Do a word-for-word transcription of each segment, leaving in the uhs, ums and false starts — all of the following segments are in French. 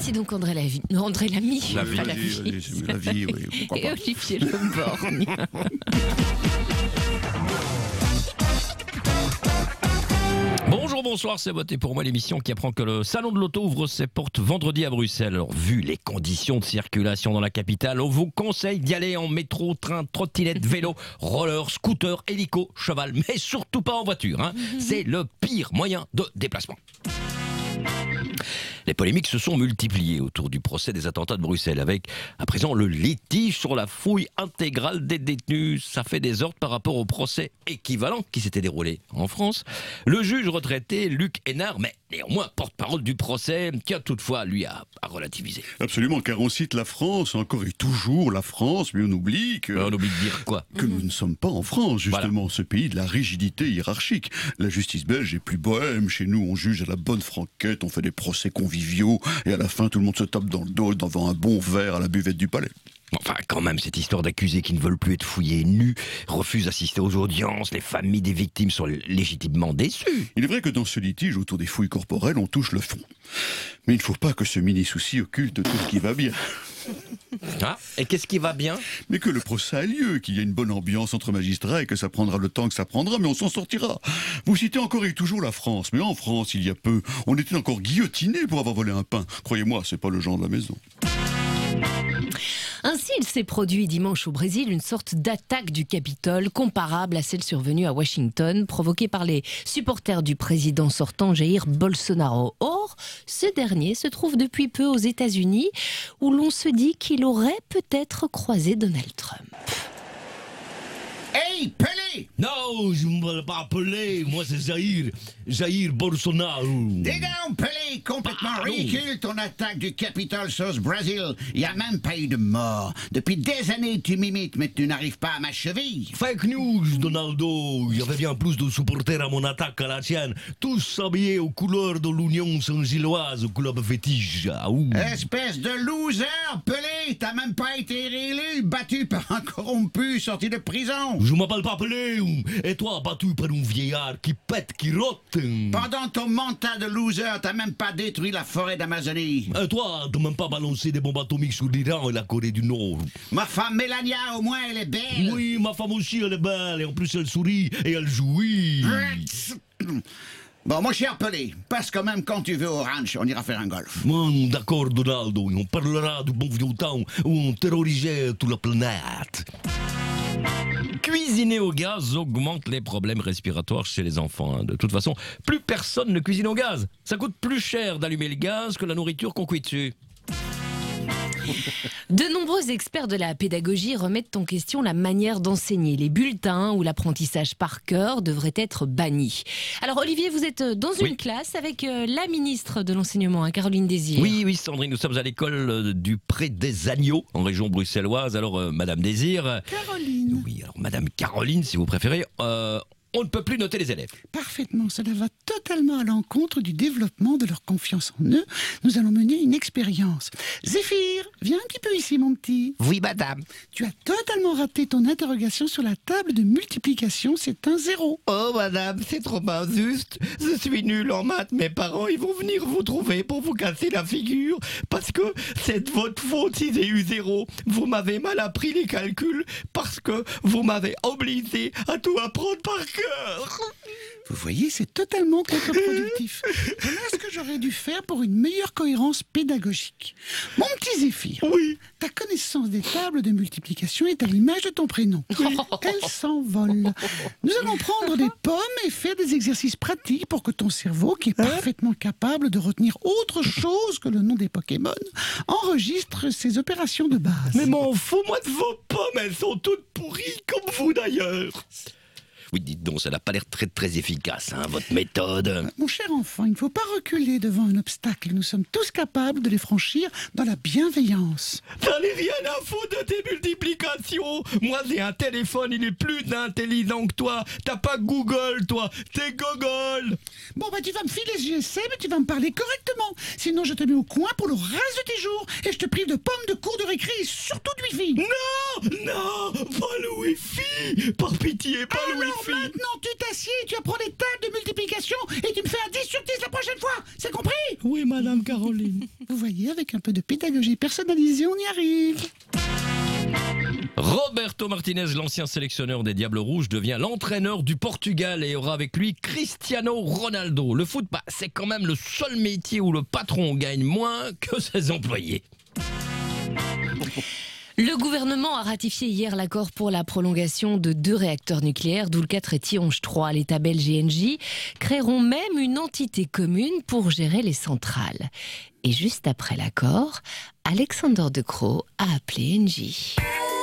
Voici donc André Lamy. Non, André Lamy. La vie, pas la vas-y, vie. vas-y, c'est la vie, oui, pourquoi Et pas. Olivier Leborgne. Bonjour, bonsoir, c'est Voté pour moi, l'émission qui apprend que le salon de l'auto ouvre ses portes vendredi à Bruxelles. Alors, vu les conditions de circulation dans la capitale, on vous conseille d'y aller en métro, train, trottinette, vélo, roller, scooter, hélico, cheval, mais surtout pas en voiture. Hein. C'est le pire moyen de déplacement. Les polémiques se sont multipliées autour du procès des attentats de Bruxelles, avec à présent le litige sur la fouille intégrale des détenus. Ça fait des ordres par rapport au procès équivalent qui s'était déroulé en France. Le juge retraité Luc Hénard, mais néanmoins porte-parole du procès, qui a toutefois, lui, à, à relativiser. Absolument, car on cite la France, encore et toujours la France, mais on oublie que... On oublie de dire quoi? Que nous ne sommes pas en France, justement, voilà. Ce pays de la rigidité hiérarchique. La justice belge est plus bohème. Chez nous, on juge à la bonne franquette, on fait des procès conviviaux, et à la fin, tout le monde se tape dans le dos devant un bon verre à la buvette du palais. Enfin, quand même, cette histoire d'accusés qui ne veulent plus être fouillés nus, refusent d'assister aux audiences, les familles des victimes sont légitimement déçues. Il est vrai que dans ce litige autour des fouilles corporelles, on touche le fond. Mais il ne faut pas que ce mini-souci occulte tout ce qui va bien. Ah, et qu'est-ce qui va bien? Mais que le procès a lieu, qu'il y a une bonne ambiance entre magistrats et que ça prendra le temps que ça prendra, mais on s'en sortira. Vous citez encore et toujours la France, mais en France, il y a peu, on était encore guillotinés pour avoir volé un pain. Croyez-moi, c'est pas le genre de la maison. Ainsi, il s'est produit dimanche au Brésil une sorte d'attaque du Capitole comparable à celle survenue à Washington, provoquée par les supporters du président sortant Jair Bolsonaro. Or, ce dernier se trouve depuis peu aux États-Unis, où l'on se dit qu'il aurait peut-être croisé Donald Trump. Hey, Pelé! Non, je ne me pas appeler. Moi, c'est Jair. Jair Bolsonaro. Dis donc, Pelé, complètement Ah, ridicule ton attaque du Capitole sauce Brésil. Il n'y a même pas eu de mort. Depuis des années, tu m'imites, mais tu n'arrives pas à ma cheville. Fake news, Donaldo. Il y avait bien plus de supporters à mon attaque qu'à la tienne. Tous habillés aux couleurs de l'Union Saint-Gilloise, au club fétiche. Ah, ouh. Espèce de loser, Pelé. T'as même pas été réélu, battu par un corrompu sorti de prison. Je m'appelle pas Pelé. Et toi, battu par un vieillard qui pète, qui rote. Pendant ton mandat de loser, t'as même pas détruit la forêt d'Amazonie. Et toi, t'as même pas balancé des bombes atomiques sur l'Iran et la Corée du Nord. Ma femme Mélania, au moins, elle est belle. Oui, ma femme aussi, elle est belle. Et en plus, elle sourit et elle jouit. Bon, mon cher Pelé, passe quand même quand tu veux au ranch, on ira faire un golf. Bon, d'accord, Donaldo, on parlera du bon vieux temps où on terrorisait toute la planète. Cuisiner au gaz augmente les problèmes respiratoires chez les enfants. De toute façon, plus personne ne cuisine au gaz. Ça coûte plus cher d'allumer le gaz que la nourriture qu'on cuit dessus. De nombreux experts de la pédagogie remettent en question la manière d'enseigner. Les bulletins ou l'apprentissage par cœur devraient être bannis. Alors Olivier, vous êtes dans une oui. classe avec la ministre de l'Enseignement, Caroline Désir. Oui, oui Sandrine, nous sommes à l'école du Pré des Agneaux, en région bruxelloise. Alors euh, Madame Désir... Caroline. Oui, alors Madame Caroline, si vous préférez... Euh, on ne peut plus noter les élèves. Parfaitement, cela va totalement à l'encontre du développement de leur confiance en eux. Nous allons mener une expérience. Zéphyr, viens un petit peu ici, mon petit. Oui, madame. Tu as totalement raté ton interrogation sur la table de multiplication, c'est un zéro. Oh, madame, c'est trop injuste. Je suis nul en maths. Mes parents, ils vont venir vous trouver pour vous casser la figure. Parce que c'est de votre faute si j'ai eu zéro. Vous m'avez mal appris les calculs parce que vous m'avez obligé à tout apprendre par cœur. Vous voyez, c'est totalement contre-productif. Voilà ce que j'aurais dû faire pour une meilleure cohérence pédagogique. Mon petit Zéphyr, oui. Ta connaissance des tables de multiplication est à l'image de ton prénom. Elle s'envole. Nous allons prendre des pommes et faire des exercices pratiques pour que ton cerveau, qui est parfaitement capable de retenir autre chose que le nom des Pokémon, enregistre ses opérations de base. Mais m'en fous, moi, de vos pommes, elles sont toutes pourries, comme vous d'ailleurs. Oui, dites donc, ça n'a pas l'air très très efficace, hein, votre méthode. Mon cher enfant, il ne faut pas reculer devant un obstacle. Nous sommes tous capables de les franchir dans la bienveillance. T'en ai rien à foutre de tes multiplications. Moi, j'ai un téléphone, il est plus intelligent que toi. T'as pas Google, toi. T'es Gogol. Bon, bah tu vas me filer ce G S M et tu vas me parler correctement. Sinon, je te mets au coin pour le reste de tes jours et je te prive de pommes, de cours de récré et surtout de wifi. Non, non, pas le wifi. Par pitié, pas ah le non, wifi. Alors maintenant, tu t'assieds, tu apprends les tables de multiplication et tu me fais un dix sur dix la prochaine fois. C'est compris? Oui, Madame Caroline. Vous voyez, avec un peu de pédagogie personnalisée, on y arrive. Roberto Martinez, l'ancien sélectionneur des Diables Rouges, devient l'entraîneur du Portugal et aura avec lui Cristiano Ronaldo. Le foot, bah, c'est quand même le seul métier où le patron gagne moins que ses employés. Le gouvernement a ratifié hier l'accord pour la prolongation de deux réacteurs nucléaires, Doel quatre et Tihange trois. L'État belge et Engie créeront même une entité commune pour gérer les centrales. Et juste après l'accord, Alexander De Croo a appelé Engie.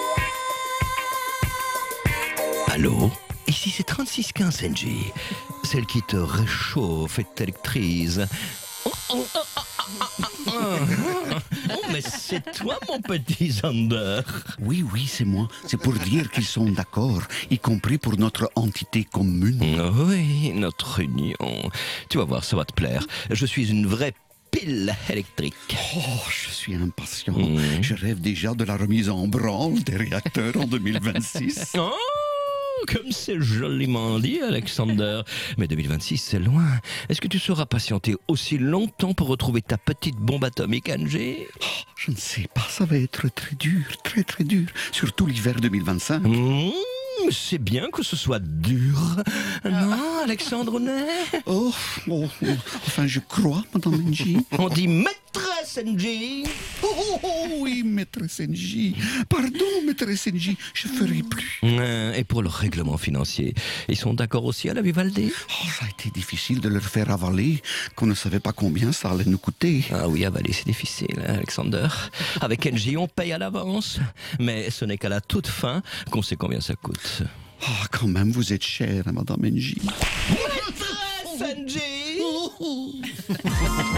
Allô? Ici c'est trente-six quinze N G. Celle qui te réchauffe et t'électrise. Oh, oh, oh, oh, oh, oh, oh. Oh, mais c'est toi mon petit Zander. Oui, oui, c'est moi. C'est pour dire qu'ils sont d'accord, y compris pour notre entité commune. Oui, notre union. Tu vas voir, ça va te plaire. Je suis une vraie pile électrique. Oh, je suis impatient. Mmh. Je rêve déjà de la remise en branle des réacteurs en deux mille vingt-six. Oh, comme c'est joliment dit, Alexander. Mais deux mille vingt-six, c'est loin. Est-ce que tu sauras patienter aussi longtemps pour retrouver ta petite bombe atomique, Angie? Oh, je ne sais pas, ça va être très dur, très très dur. Surtout l'hiver deux mille vingt-cinq. Mmh, c'est bien que ce soit dur. Non, Alexandre Ney? Oh, oh, oh, enfin je crois, Madame Angie. On dit maîtresse Angie. Oh, oh, oh, oui, maîtresse Angie. Pardon, maîtresse Angie, je ferai plus. Euh, Et pour le règlement financier, ils sont d'accord aussi à la Vivaldi? Oh, ça a été difficile de leur faire avaler, qu'on ne savait pas combien ça allait nous coûter. Ah oui, avaler, c'est difficile, hein, Alexander. Avec Engie, on paye à l'avance. Mais ce n'est qu'à la toute fin qu'on sait combien ça coûte. Ah, quand même, vous êtes chère, hein, Madame Angie. Maîtresse Angie.